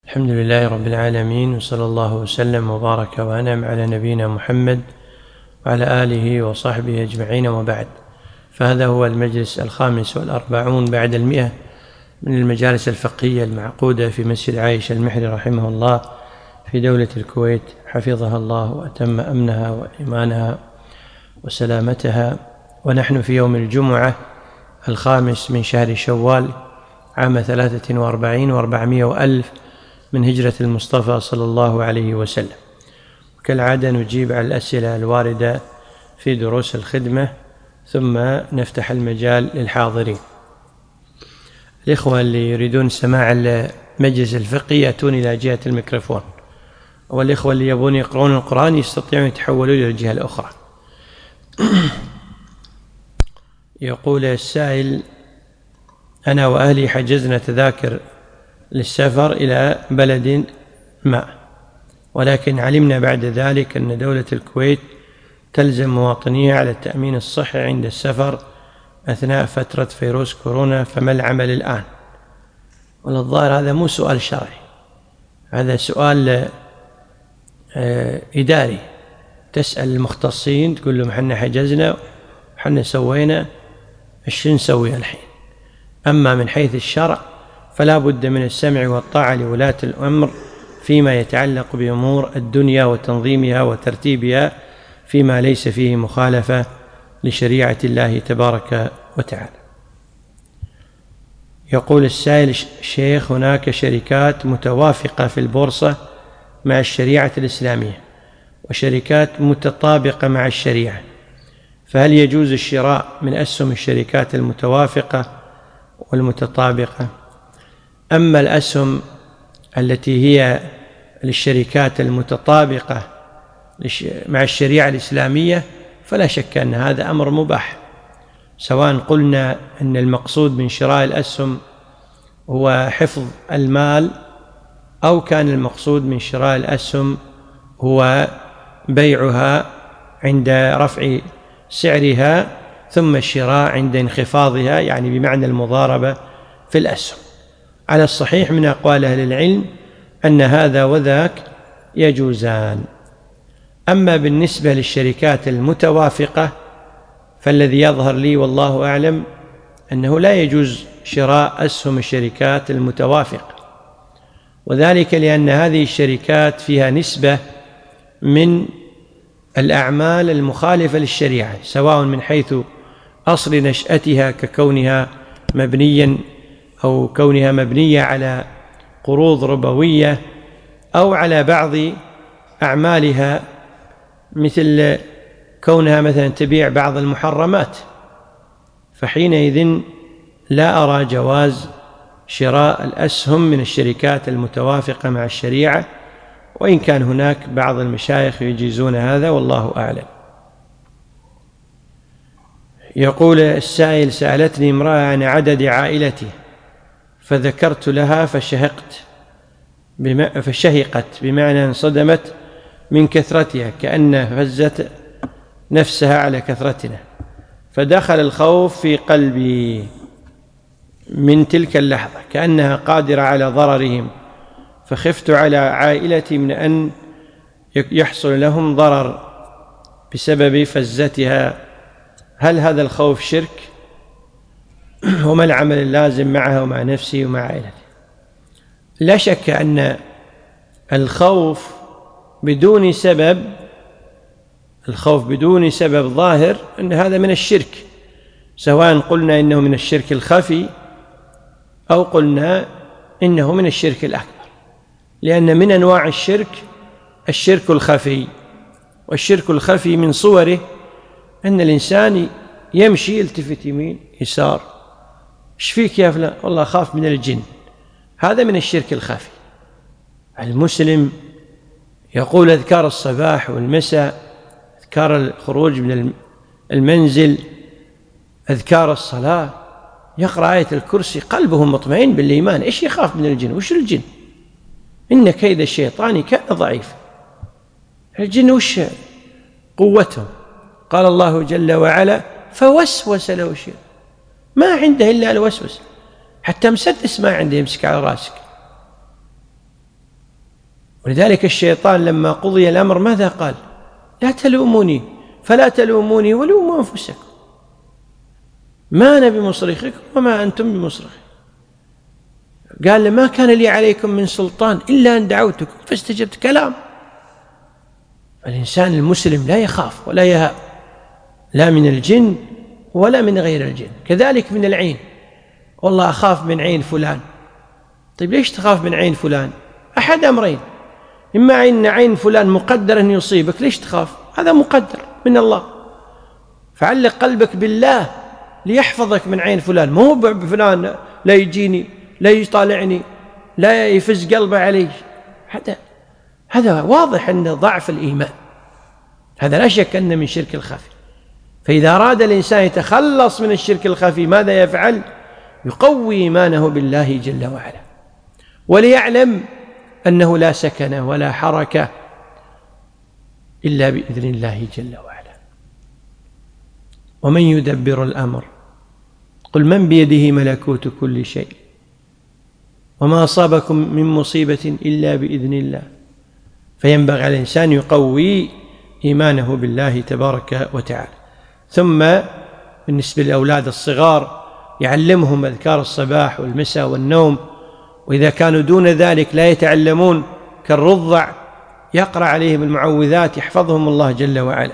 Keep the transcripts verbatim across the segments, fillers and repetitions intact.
الحمد لله رب العالمين، وصلى الله وسلم وبارك وأنعم على نبينا محمد وعلى آله وصحبه أجمعين، وبعد. فهذا هو المجلس الخامس والأربعون بعد المئة من المجالس الفقهية المعقودة في مسجد عائشة المحري رحمه الله في دولة الكويت، حفظها الله وأتم أمنها وإيمانها وسلامتها. ونحن في يوم الجمعة الخامس من شهر شوال عام ثلاثة وأربعين وأربعمائة وألف من هجرة المصطفى صلى الله عليه وسلم. كالعادة نجيب على الأسئلة الواردة في دروس الخدمة، ثم نفتح المجال للحاضرين. الإخوة اللي يريدون سماع المجلس الفقهي يأتون إلى جهة الميكروفون، والإخوة اللي يبون يقرؤون القرآن يستطيعون يتحولوا إلى الجهة الأخرى. يقول السائل: أنا وأهلي حجزنا تذاكر للسفر إلى بلد ما، ولكن علمنا بعد ذلك أن دولة الكويت تلزم مواطنيها على التأمين الصحي عند السفر أثناء فترة فيروس كورونا، فما العمل الآن؟ والظاهر هذا مو سؤال شرعي، هذا سؤال إداري. تسأل المختصين تقول لهم حنا حجزنا وحنا سوينا، ايش نسوي الحين؟ أما من حيث الشرع فلا بد من السمع والطاعة لولاة الأمر فيما يتعلق بأمور الدنيا وتنظيمها وترتيبها فيما ليس فيه مخالفة لشريعة الله تبارك وتعالى. يقول السائل: شيخ، هناك شركات متوافقة في البورصة مع الشريعة الإسلامية وشركات متطابقة مع الشريعة، فهل يجوز الشراء من أسهم الشركات المتوافقة والمتطابقة؟ أما الأسهم التي هي للشركات المتطابقة مع الشريعة الإسلامية فلا شك أن هذا أمر مباح، سواء قلنا أن المقصود من شراء الأسهم هو حفظ المال، أو كان المقصود من شراء الأسهم هو بيعها عند رفع سعرها ثم الشراء عند انخفاضها، يعني بمعنى المضاربة في الأسهم. على الصحيح من أقوال أهل العلم أن هذا وذاك يجوزان. أما بالنسبة للشركات المتوافقة فالذي يظهر لي والله أعلم أنه لا يجوز شراء أسهم الشركات المتوافقة، وذلك لأن هذه الشركات فيها نسبة من الأعمال المخالفة للشريعة، سواء من حيث أصل نشأتها ككونها مبنيا أو كونها مبنية على قروض ربوية، أو على بعض أعمالها مثل كونها مثلا تبيع بعض المحرمات، فحينئذ لا أرى جواز شراء الأسهم من الشركات المتوافقة مع الشريعة، وإن كان هناك بعض المشايخ يجيزون هذا والله أعلم. يقول السائل: سألتني امرأة عن عدد عائلتي فذكرت لها فشهقت بما فشهقت بمعنى انصدمت من كثرتها، كأن فزت نفسها على كثرتنا، فدخل الخوف في قلبي من تلك اللحظة كأنها قادرة على ضررهم، فخفت على عائلتي من أن يحصل لهم ضرر بسبب فزتها. هل هذا الخوف شرك؟ وما العمل اللازم معها ومع نفسي ومع عائلتي؟ لا شك أن الخوف بدون سبب الخوف بدون سبب ظاهر أن هذا من الشرك، سواء قلنا إنه من الشرك الخفي أو قلنا إنه من الشرك الأكبر، لأن من أنواع الشرك الشرك الخفي، والشرك الخفي من صوره أن الإنسان يمشي يلتفت يمين يسار، ايش فيك يا فلان؟ والله أخاف من الجن، هذا من الشرك الخفي. المسلم يقول أذكار الصباح والمساء، أذكار الخروج من المنزل، أذكار الصلاة، يقرأ آية الكرسي، قلبه مطمئن بالإيمان، إيش يخاف من الجن؟ وش الجن؟ إن كيد الشيطان كان ضعيف. الجن وش قوتهم؟ قال الله جل وعلا: فوسوس له الشيطان، ما عنده إلا الوسوس، حتى مسدس ما عنده يمسك على راسك. ولذلك الشيطان لما قضي الأمر ماذا قال؟ لا تلوموني فلا تلوموني ولوموا أنفسكم، ما أنا بمصرخكم وما أنتم بمصرخي. قال ما كان لي عليكم من سلطان إلا أن دعوتكم فاستجبت. كلام. الإنسان المسلم لا يخاف ولا يهاب، لا من الجن ولا من غير الجن، كذلك من العين. والله أخاف من عين فلان. طيب ليش تخاف من عين فلان؟ أحد أمرين، إما أن عين فلان مقدر أن يصيبك، ليش تخاف؟ هذا مقدر من الله. فعلق قلبك بالله ليحفظك من عين فلان، مو بفلان لا يجيني لا يطالعني لا يفز قلبه علي. هذا هذا واضح أن ضعف الإيمان، هذا لا شك أنه من شرك الخفي. فإذا أراد الإنسان يتخلص من الشرك الخفي ماذا يفعل؟ يقوي إيمانه بالله جل وعلا، وليعلم أنه لا سكن ولا حركة إلا بإذن الله جل وعلا. ومن يدبر الأمر قل من بيده ملكوت كل شيء وما أصابكم من مصيبة إلا بإذن الله. فينبغي على الإنسان يقوي إيمانه بالله تبارك وتعالى. ثم بالنسبة للأولاد الصغار يعلمهم أذكار الصباح والمساء والنوم، وإذا كانوا دون ذلك لا يتعلمون كالرضع يقرأ عليهم المعوذات يحفظهم الله جل وعلا.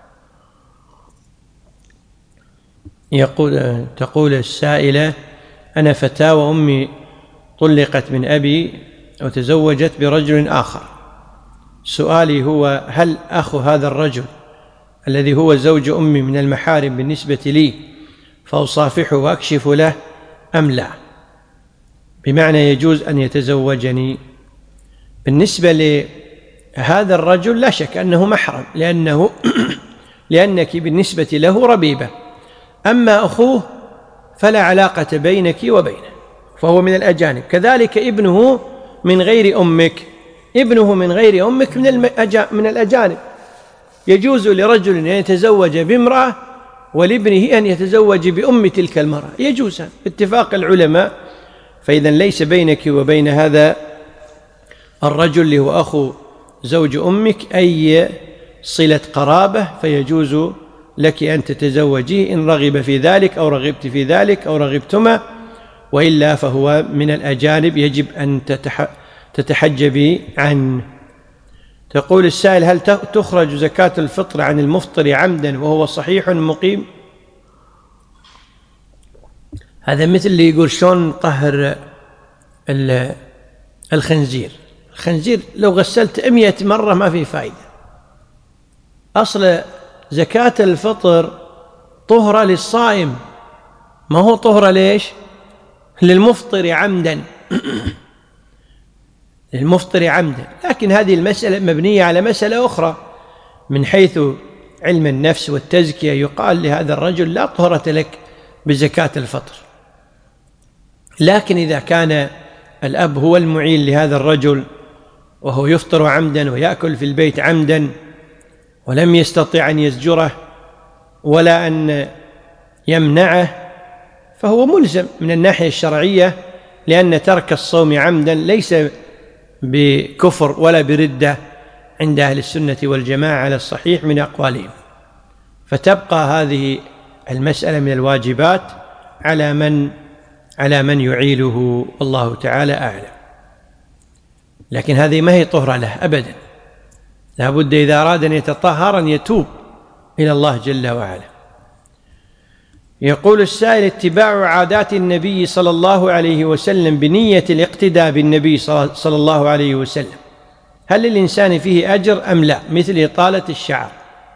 يقول تقول السائلة: أنا فتاة وأمي طلقت من أبي وتزوجت برجل آخر. سؤالي هو: هل أخو هذا الرجل الذي هو زوج أمي من المحارم بالنسبة لي فأصافحه وأكشف له أم لا؟ بمعنى يجوز أن يتزوجني. بالنسبة لهذا الرجل لا شك أنه محرم، لأنه لأنك بالنسبة له ربيبة. أما أخوه فلا علاقة بينك وبينه، فهو من الأجانب. كذلك ابنه من غير أمك، ابنه من غير أمك من من الأجانب. يجوز لرجل أن يتزوج بامرأة ولابنه أن يتزوج بأم تلك المرأة، يجوز باتفاق العلماء. فإذا ليس بينك وبين هذا الرجل اللي هو أخو زوج أمك أي صلة قرابة، فيجوز لك أن تتزوجيه إن رغب في ذلك أو رغبت في ذلك أو رغبتما، وإلا فهو من الأجانب يجب أن تتحجبي عنه. تقول السائل: هل تخرج زكاة الفطر عن المفطر عمدا وهو صحيح مقيم؟ هذا مثل اللي يقول شلون نطهر الخنزير. الخنزير لو غسلت مئة مرة ما في فائدة. أصل زكاة الفطر طهرة للصائم، ما هو طهرة ليش؟ للمفطر عمدا للمفطر عمدا. لكن هذه المسألة مبنية على مسألة أخرى من حيث علم النفس والتزكية. يقال لهذا الرجل: لا طهرة لك بزكاة الفطر. لكن إذا كان الأب هو المعين لهذا الرجل وهو يفطر عمدا ويأكل في البيت عمدا ولم يستطع أن يزجره ولا أن يمنعه، فهو ملزم من الناحية الشرعية، لأن ترك الصوم عمدا ليس بكفر ولا بردة عند أهل السنة والجماعة على الصحيح من أقوالهم. فتبقى هذه المسألة من الواجبات على من على من يعيله، والله تعالى أعلم. لكن هذه ما هي طهرة له أبدا، لا بد إذا أراد أن يتطهر أن يتوب إلى الله جل وعلا. يقول السائل: اتباع عادات النبي صلى الله عليه وسلم بنية الاقتداء بالنبي صلى الله عليه وسلم، هل للإنسان فيه أجر أم لا؟ مثل إطالة الشعر.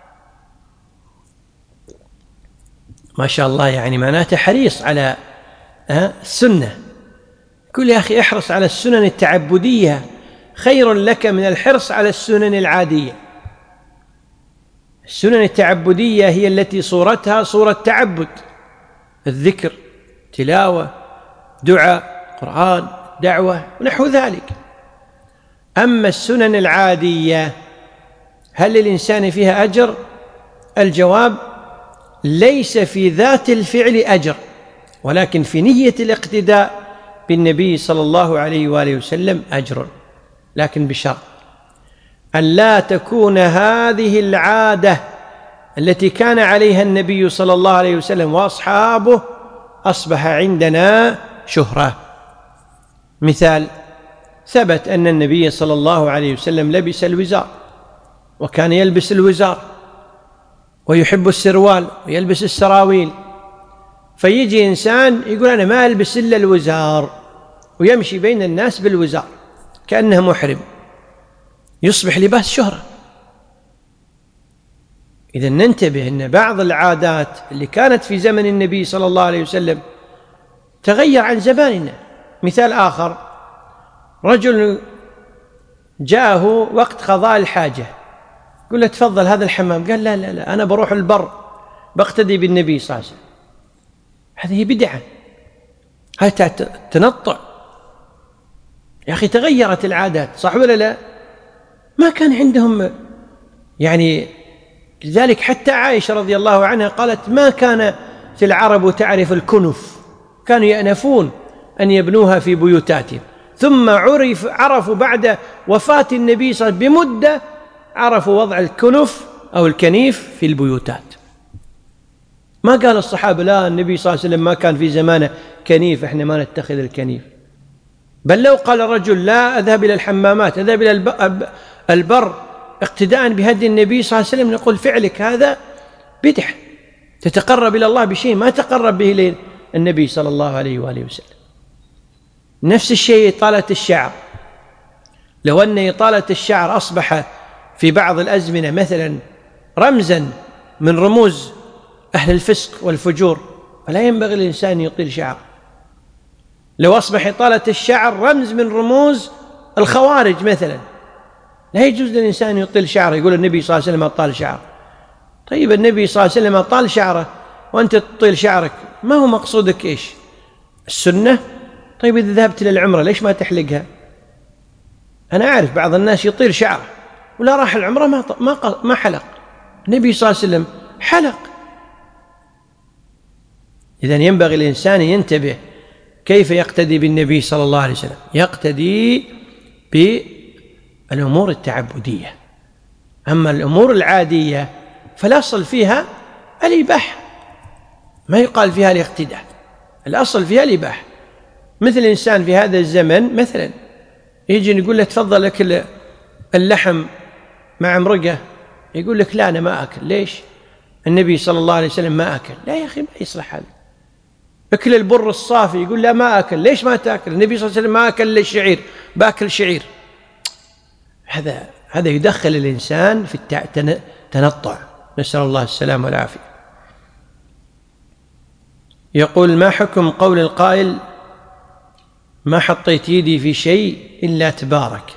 ما شاء الله، يعني معناته حريص على السنة. كل يا أخي احرص على السنن التعبدية، خير لك من الحرص على السنن العادية. السنن التعبدية هي التي صورتها صورة تعبد، الذكر، تلاوة، دعاء، قرآن، دعوة ونحو ذلك. أما السنن العادية هل للإنسان فيها أجر؟ الجواب: ليس في ذات الفعل أجر، ولكن في نية الاقتداء بالنبي صلى الله عليه وآله وسلم أجر، لكن بشرط أن لا تكون هذه العادة التي كان عليها النبي صلى الله عليه وسلم وأصحابه أصبح عندنا شهرة. مثال: ثبت أن النبي صلى الله عليه وسلم لبس الوزار، وكان يلبس الوزار ويحب السروال ويلبس السراويل، فيجي إنسان يقول أنا ما ألبس إلا الوزار ويمشي بين الناس بالوزار كأنه محرم، يصبح لباس شهرة. إذن ننتبه أن بعض العادات اللي كانت في زمن النبي صلى الله عليه وسلم تغير عن زماننا. مثال آخر: رجل جاءه وقت قضاء الحاجة، قل له تفضل هذا الحمام، قال لا لا لا أنا بروح البر بقتدي بالنبي صلى الله عليه وسلم. هذه بدعة، هذا تنطع. يا أخي تغيرت العادات، صح ولا لا؟ ما كان عندهم يعني. لذلك حتى عائشة رضي الله عنها قالت ما كانت العرب تعرف الكنف، كانوا يأنفون أن يبنوها في بيوتاتهم، ثم عرف عرفوا بعد وفاة النبي صلى الله عليه وسلم بمدة عرفوا وضع الكنف أو الكنيف في البيوتات. ما قال الصحابة لا النبي صلى الله عليه وسلم ما كان في زمانه كنيف احنا ما نتخذ الكنيف، بل لو قال الرجل لا أذهب إلى الحمامات أذهب إلى البر اقتداء بهدي النبي صلى الله عليه وسلم، نقول فعلك هذا بدعة، تتقرب إلى الله بشيء ما تقرب به إلى النبي صلى الله عليه وآله وسلم. نفس الشيء إطالة الشعر، لو أن إطالة الشعر أصبح في بعض الأزمنة مثلا رمزا من رموز أهل الفسق والفجور، فلا ينبغي للإنسان أن يطيل شعره. لو أصبح إطالة الشعر رمز من رموز الخوارج مثلا، لا يجوز للإنسان أن يطيل شعره، يقول النبي صلى الله عليه وسلم أطال شعره. طيب النبي صلى الله عليه وسلم أطال شعره وأنت تطيل شعرك، ما هو مقصودك إيش؟ السنة؟ طيب إذا ذهبت للعمرة ليش ما تحلقها؟ أنا أعرف بعض الناس يطيل شعره ولا راح العمرة ما ما ما حلق، النبي صلى الله عليه وسلم حلق. إذن ينبغي الإنسان ينتبه كيف يقتدي بالنبي صلى الله عليه وسلم، يقتدي بالأمور التعبدية. أما الأمور العادية فالأصل فيها الإباحة، ما يقال فيها الاقتداء، الأصل فيها الإباحة. مثل إنسان في هذا الزمن مثلا يجي يقول له تفضل لك اللحم مع مرقة، يقول لك لا أنا ما أكل. ليش؟ النبي صلى الله عليه وسلم ما أكل. لا يا أخي ما يصلح هذا. أكل البر الصافي، يقول لا ما أكل. ليش ما تأكل؟ النبي صلى الله عليه وسلم ما أكل إلا الشعير، باكل شعير. هذا هذا يدخل الإنسان في التنطع، نسأل الله السلامة والعافية. يقول ما حكم قول القائل ما حطيت يدي في شيء إلا تبارك؟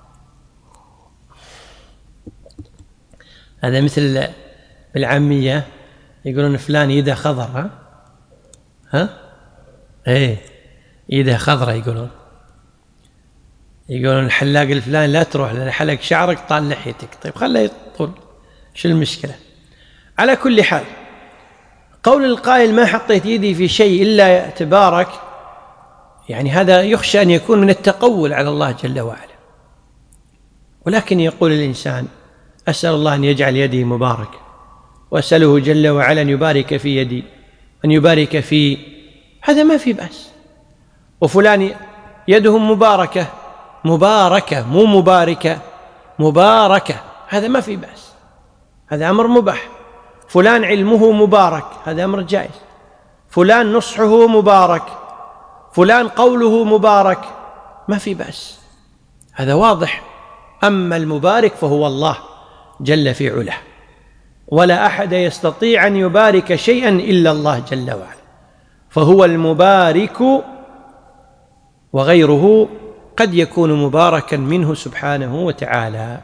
هذا مثل بالعامية يقولون فلان يده خضر. ها ها ايه يده خضرة، يقولون يقولون الحلاق الفلاني لا تروح لأن حلق شعرك طال لحيتك. طيب خليه يطول، شو المشكلة؟ على كل حال قول القائل ما حطيت يدي في شيء إلا تبارك، يعني هذا يخشى أن يكون من التقول على الله جل وعلا. ولكن يقول الإنسان أسأل الله أن يجعل يدي مبارك، وأسأله جل وعلا أن يبارك في يدي، أن يبارك في هذا ما في بأس. وفلان يده مباركة، مباركة مو مباركة، مباركة، هذا ما في بأس، هذا أمر مباح. فلان علمه مبارك، هذا أمر جائز. فلان نصحه مبارك، فلان قوله مبارك، ما في بأس، هذا واضح. أما المبارك فهو الله جل في علاه، ولا أحد يستطيع أن يبارك شيئا إلا الله جل وعلا، فهو المبارك، وغيره قد يكون مباركا منه سبحانه وتعالى.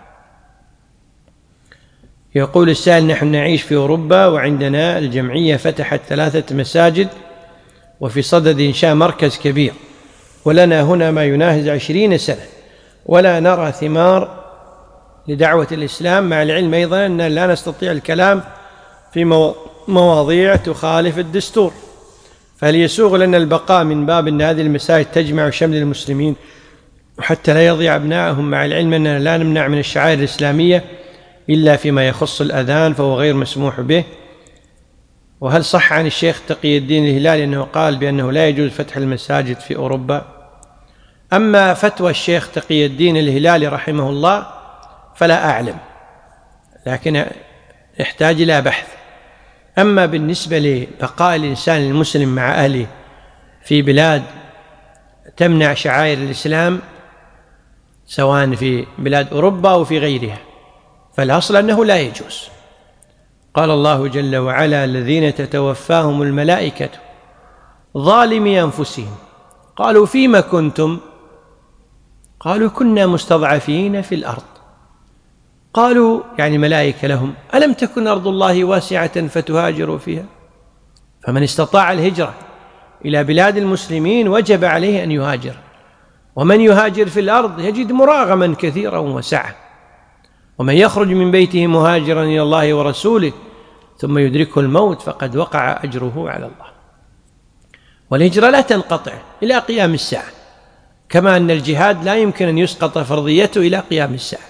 يقول السائل نحن نعيش في أوروبا وعندنا الجمعية فتحت ثلاثة مساجد وفي صدد إنشاء مركز كبير، ولنا هنا ما يناهز عشرين سنة ولا نرى ثمار لدعوة الإسلام، مع العلم أيضا أن لا نستطيع الكلام في مواضيع تخالف الدستور، فهل يسوغ لنا البقاء من باب أن هذه المساجد تجمع شمل المسلمين وحتى لا يضيع أبنائهم، مع العلم أننا لا نمنع من الشعائر الإسلامية إلا فيما يخص الأذان فهو غير مسموح به. وهل صح عن الشيخ تقي الدين الهلالي أنه قال بأنه لا يجوز فتح المساجد في أوروبا؟ أما فتوى الشيخ تقي الدين الهلالي رحمه الله فلا أعلم، لكن يحتاج إلى بحث. أما بالنسبة لبقاء الإنسان المسلم مع أهله في بلاد تمنع شعائر الإسلام سواء في بلاد أوروبا أو في غيرها، فالأصل أنه لا يجوز. قال الله جل وعلا: الذين تتوفاهم الملائكة ظالمي أنفسهم قالوا فيم كنتم؟ قالوا كنا مستضعفين في الأرض. قالوا يعني الملائكة لهم: ألم تكن أرض الله واسعة فتهاجروا فيها؟ فمن استطاع الهجرة إلى بلاد المسلمين وجب عليه أن يهاجر، ومن يهاجر في الأرض يجد مراغما كثيرا وسعة، ومن يخرج من بيته مهاجرا إلى الله ورسوله ثم يدركه الموت فقد وقع أجره على الله. والهجرة لا تنقطع إلى قيام الساعة، كما أن الجهاد لا يمكن أن يسقط فرضيته إلى قيام الساعة.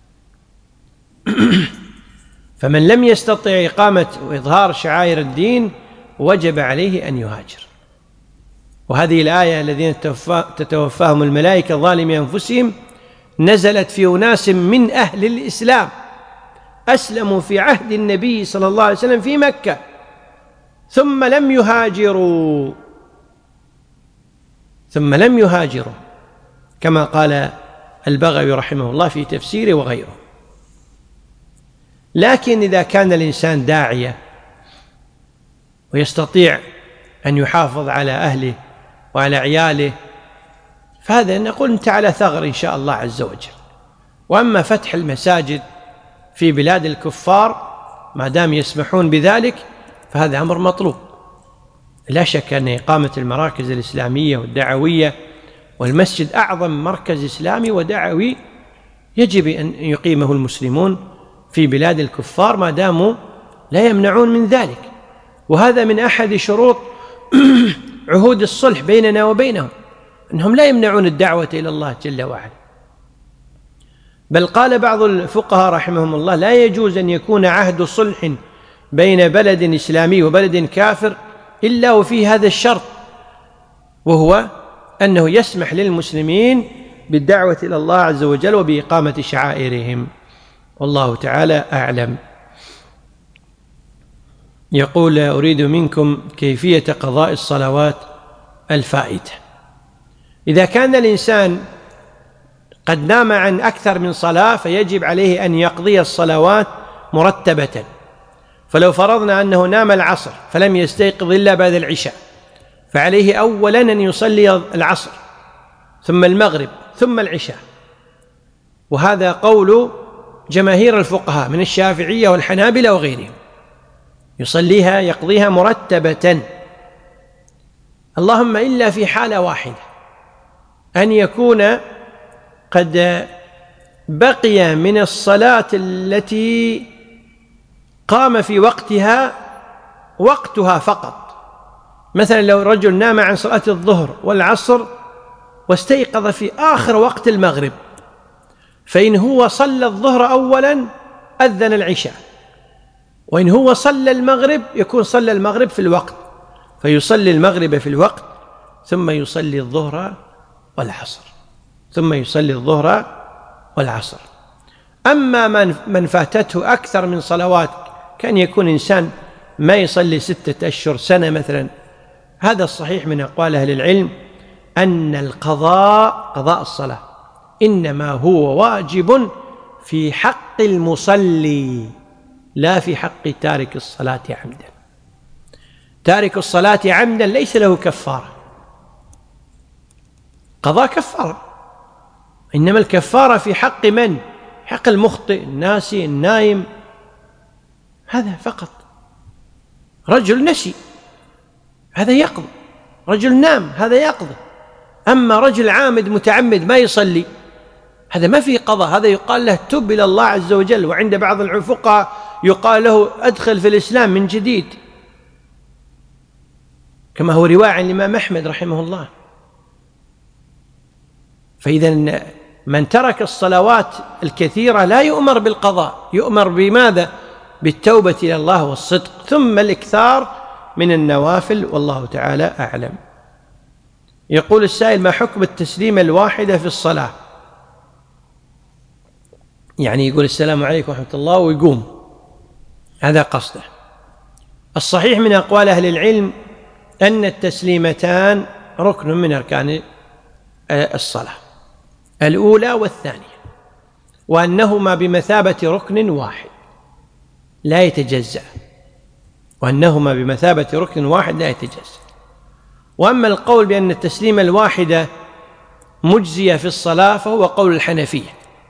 فمن لم يستطع إقامة وإظهار شعائر الدين وجب عليه أن يهاجر. وهذه الآية الذين تتوفاهم الملائكة ظالمي أنفسهم نزلت في أناس من أهل الإسلام أسلموا في عهد النبي صلى الله عليه وسلم في مكة ثم لم يهاجروا ثم لم يهاجروا كما قال البغوي رحمه الله في تفسيره وغيره. لكن إذا كان الإنسان داعية ويستطيع أن يحافظ على أهله وعلى عياله فهذا نقول أنت على ثغر إن شاء الله عز وجل. وأما فتح المساجد في بلاد الكفار ما دام يسمحون بذلك فهذا أمر مطلوب. لا شك أن إقامة المراكز الإسلامية والدعوية، والمسجد أعظم مركز إسلامي ودعوي يجب أن يقيمه المسلمون في بلاد الكفار ما داموا لا يمنعون من ذلك. وهذا من أحد شروط عهود الصلح بيننا وبينهم، أنهم لا يمنعون الدعوة إلى الله جل وعلا. بل قال بعض الفقهاء رحمهم الله: لا يجوز أن يكون عهد صلح بين بلد إسلامي وبلد كافر إلا وفيه هذا الشرط، وهو أنه يسمح للمسلمين بالدعوة إلى الله عز وجل وبإقامة شعائرهم. والله تعالى أعلم. يقول: أريد منكم كيفية قضاء الصلوات الفائتة. إذا كان الإنسان قد نام عن أكثر من صلاة فيجب عليه أن يقضي الصلوات مرتبة. فلو فرضنا أنه نام العصر فلم يستيقظ إلا بعد العشاء فعليه أولا أن يصلي العصر ثم المغرب ثم العشاء، وهذا قول جماهير الفقهاء من الشافعية والحنابلة وغيرهم، يصليها يقضيها مرتبة. اللهم إلا في حالة واحدة، أن يكون قد بقي من الصلاة التي قام في وقتها وقتها فقط. مثلا لو رجل نام عن صلاة الظهر والعصر واستيقظ في آخر وقت المغرب، فإن هو صلى الظهر أولا أذن العشاء، وإن هو صلى المغرب يكون صلى المغرب في الوقت، فيصلي المغرب في الوقت ثم يصلي الظهر والعصر ثم يصلي الظهر والعصر. أما من فاتته أكثر من صلوات، كان يكون إنسان ما يصلي ستة أشهر سنة مثلا، هذا الصحيح من أقوال أهل العلم أن القضاء قضاء الصلاة إنما هو واجب في حق المصلي لا في حق تارك الصلاة عمدا. تارك الصلاة عمدا ليس له كفارة، قضاء كفارة، إنما الكفارة في حق من؟ حق المخطئ الناسي النايم، هذا فقط. رجل نسي هذا يقضي، رجل نام هذا يقضي. أما رجل عامد متعمد ما يصلي هذا ما فيه قضاء، هذا يقال له تب إلى الله عز وجل. وعند بعض الفقهاء يقال له أدخل في الإسلام من جديد، كما هو رواية عن الإمام أحمد رحمه الله. فإذا من ترك الصلوات الكثيرة لا يؤمر بالقضاء، يؤمر بماذا؟ بالتوبة إلى الله والصدق، ثم الإكثار من النوافل، والله تعالى أعلم. يقول السائل: ما حكم التسليمة الواحدة في الصلاة؟ يعني يقول السلام عليكم ورحمة الله ويقوم، هذا قصده. الصحيح من أقوال أهل العلم أن التسليمتان ركن من أركان الصلاة الأولى والثانية، وأنهما بمثابة ركن واحد لا يتجزأ، وأنهما بمثابة ركن واحد لا يتجزأ. وأما القول بأن التسليمة الواحدة مجزية في الصلاة فهو قول الحنفية،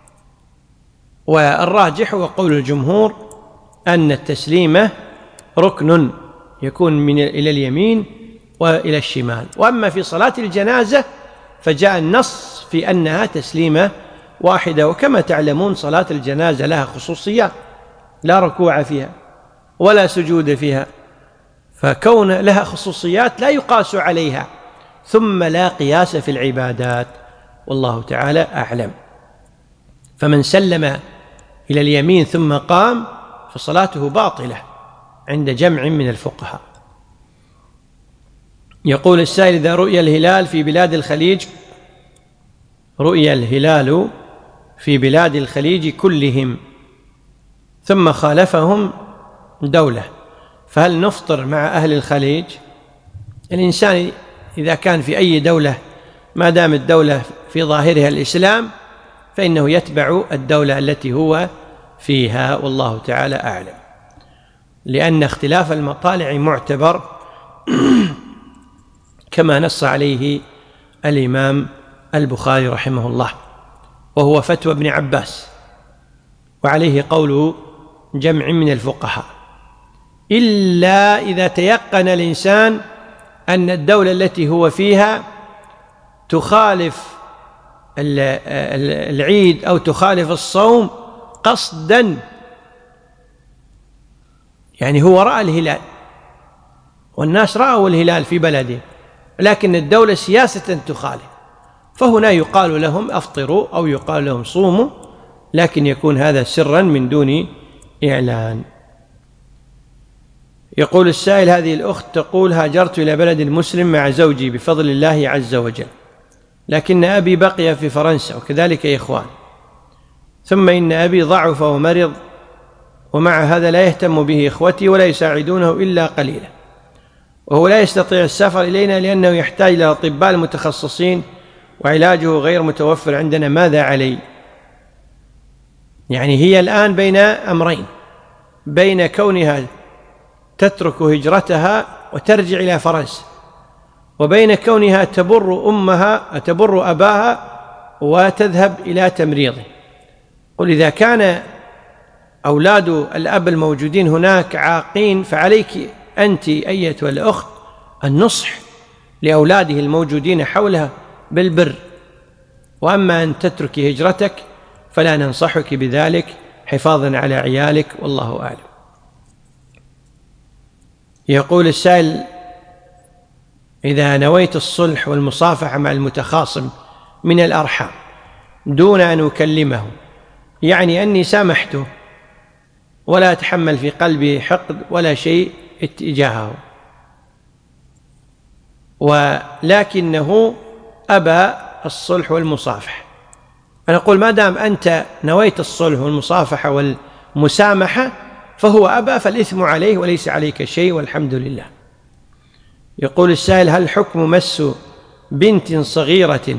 والراجح هو قول الجمهور أن التسليمة ركن يكون من إلى اليمين وإلى الشمال. وأما في صلاة الجنازة فجاء النص في أنها تسليمة واحدة، وكما تعلمون صلاة الجنازة لها خصوصيات، لا ركوع فيها ولا سجود فيها، فكون لها خصوصيات لا يقاس عليها، ثم لا قياس في العبادات، والله تعالى أعلم. فمن سلم إلى اليمين ثم قام فصلاته باطلة عند جمع من الفقهاء. يقول السائل: إذا رؤي الهلال في بلاد الخليج رؤي الهلال في بلاد الخليج كلهم ثم خالفهم دولة، فهل نفطر مع أهل الخليج؟ الإنسان إذا كان في أي دولة ما دام الدولة في ظاهرها الإسلام فإنه يتبع الدولة التي هو فيها، والله تعالى أعلم، لأن اختلاف المطالع معتبر كما نص عليه الإمام البخاري رحمه الله، وهو فتوى ابن عباس، وعليه قوله جمع من الفقهاء، إلا إذا تيقن الإنسان أن الدولة التي هو فيها تخالف العيد أو تخالف الصوم قصدا، يعني هو رأى الهلال والناس رأوا الهلال في بلده، لكن الدولة سياسة تخالف، فهنا يقال لهم أفطروا أو يقال لهم صوموا، لكن يكون هذا سرا من دون إعلان. يقول السائل: هذه الأخت تقول: هاجرت إلى بلد مسلم مع زوجي بفضل الله عز وجل، لكن أبي بقي في فرنسا وكذلك إخوان، ثم إن أبي ضعف ومرض، ومع هذا لا يهتم به إخوتي ولا يساعدونه إلا قليلا، وهو لا يستطيع السفر إلينا لأنه يحتاج إلى الأطباء المتخصصين وعلاجه غير متوفر عندنا، ماذا علي؟ يعني هي الآن بين أمرين، بين كونها تترك هجرتها وترجع إلى فرنسا، وبين كونها تبر أمها تبر أباها وتذهب إلى تمريضه. قل إذا كان أولاد الأب الموجودين هناك عاقين فعليك أنت أيتها الأخت النصح لأولاده الموجودين حولها بالبر، وأما أن تتركي هجرتك فلا ننصحك بذلك حفاظا على عيالك، والله أعلم. يقول السائل: إذا نويت الصلح والمصافحة مع المتخاصم من الأرحام دون أن أكلمه، يعني أني سامحته ولا أتحمل في قلبي حقد ولا شيء اتجاهه، ولكنه أبى الصلح والمصافحة، أنا أقول ما دام أنت نويت الصلح والمصافحة والمسامحة فهو أبى، فالإثم عليه وليس عليك شيء، والحمد لله. يقول السائل: هل حكم مس بنت صغيرة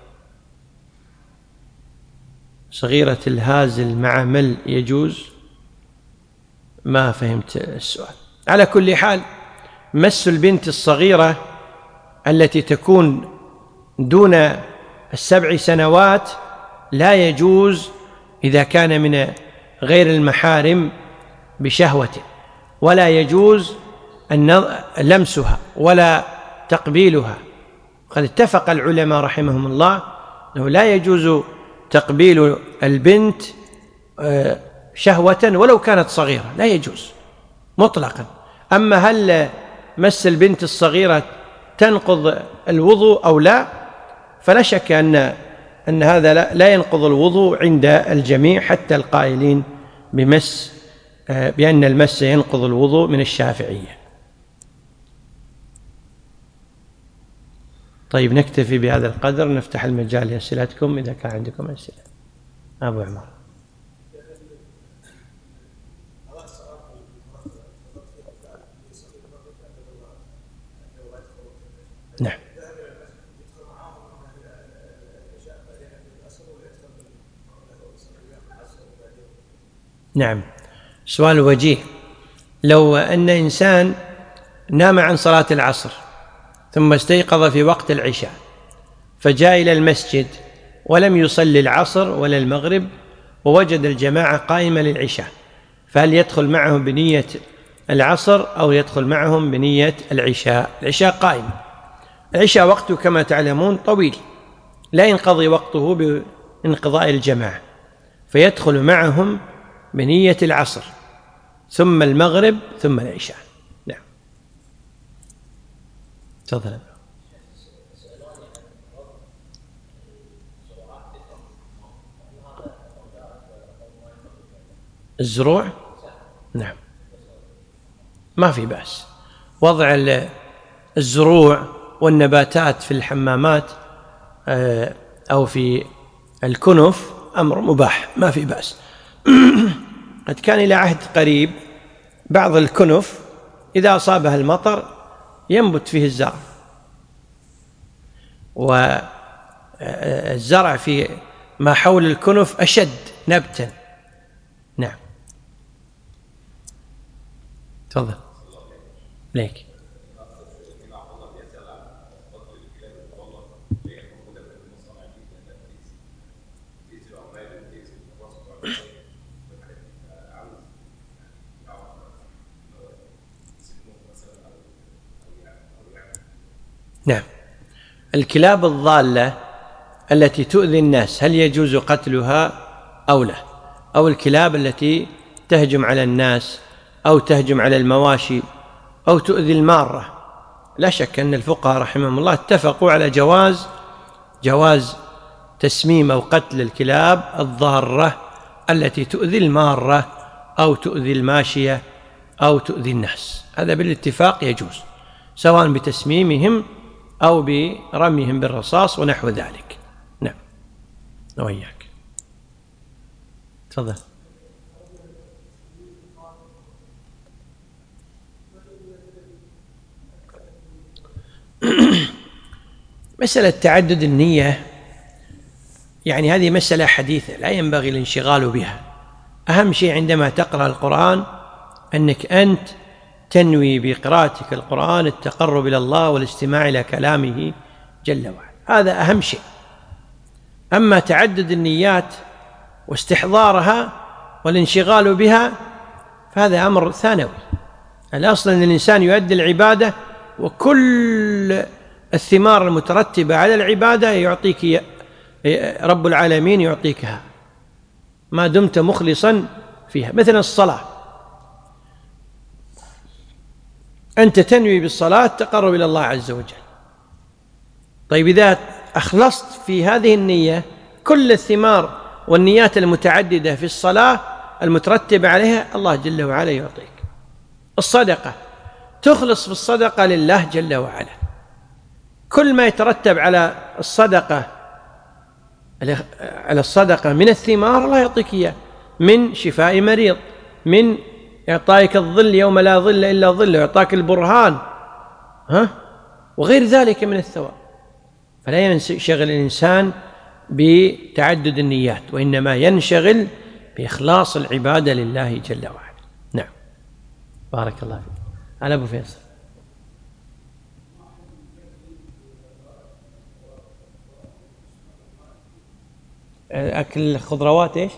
صغيرة الهازل مع مل يجوز؟ ما فهمت السؤال. على كل حال مس البنت الصغيرة التي تكون دون السبع سنوات لا يجوز إذا كان من غير المحارم بشهوة، ولا يجوز لمسها ولا تقبيلها. قد اتفق العلماء رحمهم الله أنه لا يجوز تقبيل البنت شهوة ولو كانت صغيرة، لا يجوز مطلقا. أما هل مس البنت الصغيرة تنقض الوضوء أو لا، فلا شك أن أن هذا لا ينقض الوضوء عند الجميع حتى القائلين بمس بأن المس ينقض الوضوء من الشافعية. طيب نكتفي بهذا القدر، نفتح المجال لأسئلتكم إذا كان عندكم أسئلة. أبو عمر. نعم. نعم، سؤال وجيه. لو أن إنسان نام عن صلاة العصر ثم استيقظ في وقت العشاء فجاء إلى المسجد ولم يصلي العصر ولا المغرب ووجد الجماعة قائمة للعشاء، فهل يدخل معهم بنية العصر أو يدخل معهم بنية العشاء؟ العشاء قائم، العشاء وقته كما تعلمون طويل، لا ينقضي وقته بانقضاء الجماعة، فيدخل معهم بنية العصر ثم المغرب ثم العشاء. نعم. تفضل. الزروع، نعم، ما في بأس وضع الزروع والنباتات في الحمامات أو في الكنف أمر مباح، ما في بأس. قد كان إلى عهد قريب بعض الكنف إذا أصابها المطر ينبت فيه الزرع، والزرع في ما حول الكنف أشد نبتا. نعم. تفضل. ليك. نعم. الكلاب الضالة التي تؤذي الناس هل يجوز قتلها أو لا؟ أو الكلاب التي تهجم على الناس أو تهجم على المواشي أو تؤذي المارة، لا شك أن الفقهاء رحمهم الله اتفقوا على جواز جواز تسميم أو قتل الكلاب الضارة التي تؤذي المارة أو تؤذي الماشية أو تؤذي الناس، هذا بالاتفاق يجوز، سواء بتسميمهم أو برميهم بالرصاص ونحو ذلك. نعم. وإياك. تفضل. مسألة تعدد النية يعني هذه مسألة حديثة لا ينبغي الانشغال بها. أهم شيء عندما تقرأ القرآن أنك أنت تنوي بقراءتك القرآن التقرب إلى الله والاستماع إلى كلامه جل وعلا، هذا أهم شيء. أما تعدد النيات واستحضارها والانشغال بها فهذا أمر ثانوي. الأصل أن الإنسان يؤدي العبادة وكل الثمار المترتبة على العبادة يعطيك رب العالمين، يعطيكها ما دمت مخلصا فيها. مثل الصلاة، أنت تنوي بالصلاة تقرب إلى الله عز وجل، طيب إذا أخلصت في هذه النية كل الثمار والنيات المتعددة في الصلاة المترتبة عليها الله جل وعلا يعطيك. الصدقة، تخلص في الصدقة لله جل وعلا، كل ما يترتب على الصدقة على الصدقة من الثمار الله يعطيك إياه، من شفاء مريض، من إعطائك الظل يوم لا ظل إلا ظله، يعطاك البرهان، ها وغير ذلك من الثواب. فلا ينشغل الإنسان بتعدد النيات، وإنما ينشغل بإخلاص العبادة لله جل وعلا. نعم. بارك الله فيك. على أبو فيصل. أكل الخضروات إيش؟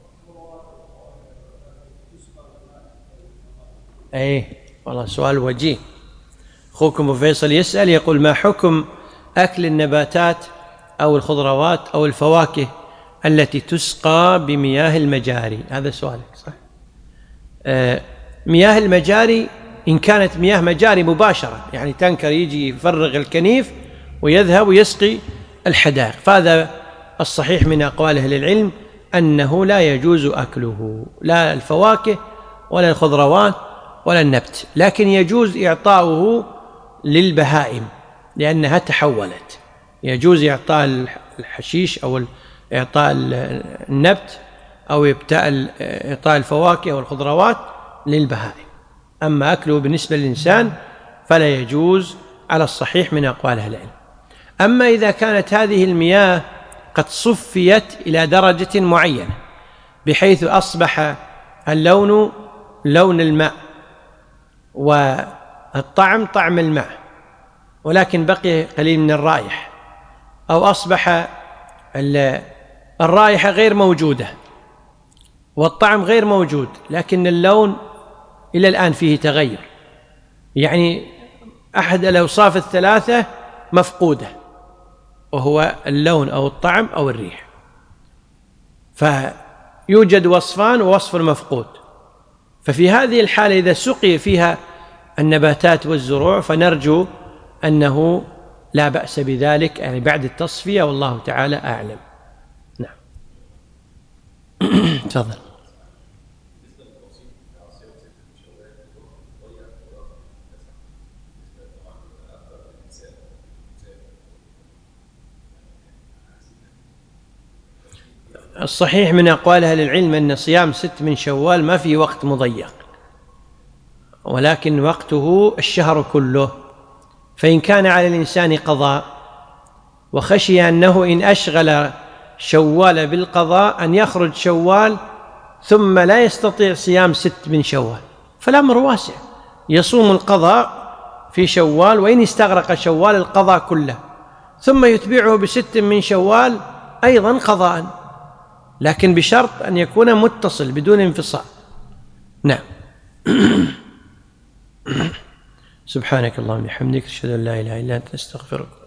أيه والله سؤال وجيه. أخوكم أبو فيصل يسأل يقول ما حكم أكل النباتات أو الخضروات أو الفواكه التي تسقى بمياه المجاري؟ هذا سؤالك صح؟ آه مياه المجاري إن كانت مياه مجاري مباشرة، يعني تنكر يجي يفرغ الكنيف ويذهب ويسقي الحدائق، فهذا فالصحيح من أقوال أهل العلم أنه لا يجوز أكله، لا الفواكه ولا الخضروات ولا النبت، لكن يجوز إعطاؤه للبهائم لأنها تحولت. يجوز إعطاء الحشيش أو إعطاء النبت أو إعطاء الفواكه والخضروات للبهائم، أما أكله بالنسبة للإنسان فلا يجوز على الصحيح من أقوال أهل العلم. أما إذا كانت هذه المياه قد صفيت إلى درجة معينة بحيث أصبح اللون لون الماء والطعم طعم الماء ولكن بقي قليل من الرائحة، أو أصبح الرائحة غير موجودة والطعم غير موجود لكن اللون إلى الآن فيه تغير، يعني أحد الأوصاف الثلاثة مفقودة وهو اللون أو الطعم أو الريح، فيوجد وصفان ووصف مفقود. ففي هذه الحالة إذا سقي فيها النباتات والزروع فنرجو أنه لا بأس بذلك، يعني بعد التصفية، والله تعالى أعلم. نعم. تفضل. الصحيح من أقوال أهل العلم أن صيام ست من شوال ما في وقت مضيق، ولكن وقته الشهر كله، فإن كان على الإنسان قضاء وخشي أنه إن أشغل شوال بالقضاء أن يخرج شوال ثم لا يستطيع صيام ست من شوال، فالأمر واسع، يصوم القضاء في شوال، وإن استغرق شوال القضاء كله ثم يتبعه بست من شوال أيضا قضاء، لكن بشرط أن يكون متصل بدون انفصال. نعم. سبحانك اللهم وبحمدك، أشهد أن لا إله إلا أنت، أستغفرك.